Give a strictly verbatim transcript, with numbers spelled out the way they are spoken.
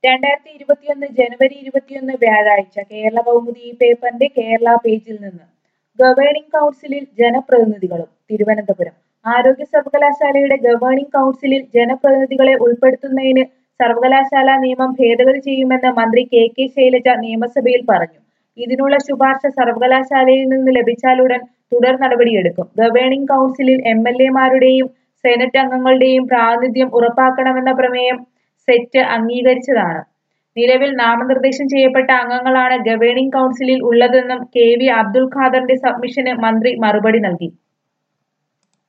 രണ്ടായിരത്തി ഇരുപത്തിയൊന്ന് ജനുവരി ഇരുപത്തിയൊന്ന് വ്യാഴാഴ്ച കേരള കൗമുദി ഈ പേപ്പറിന്റെ കേരള പേജിൽ നിന്ന് ഗവേണിംഗ് കൗൺസിലിൽ ജനപ്രതിനിധികളും തിരുവനന്തപുരം ആരോഗ്യ സർവകലാശാലയുടെ ഗവേണിംഗ് കൗൺസിലിൽ ജനപ്രതിനിധികളെ ഉൾപ്പെടുത്തുന്നതിന് സർവകലാശാല നിയമം ഭേദഗതി ചെയ്യുമെന്ന് മന്ത്രി കെ കെ ശൈലജ നിയമസഭയിൽ പറഞ്ഞു. ഇതിനുള്ള ശുപാർശ സർവകലാശാലയിൽ നിന്ന് ലഭിച്ചാലുടൻ തുടർ നടപടിയെടുക്കും. ഗവേണിംഗ് കൗൺസിലിൽ എം എൽ എമാരുടെയും സെനറ്റ് അംഗങ്ങളുടെയും പ്രാതിനിധ്യം ഉറപ്പാക്കണമെന്ന പ്രമേയം സെറ്റ് അംഗീകരിച്ചതാണ്. നിലവിൽ നാമനിർദ്ദേശം ചെയ്യപ്പെട്ട അംഗങ്ങളാണ് ഗവേണിംഗ് കൗൺസിലിൽ ഉള്ളതെന്നും കെ വി അബ്ദുൽ ഖാദറിന്റെ സബ്മിഷന് മന്ത്രി മറുപടി നൽകി.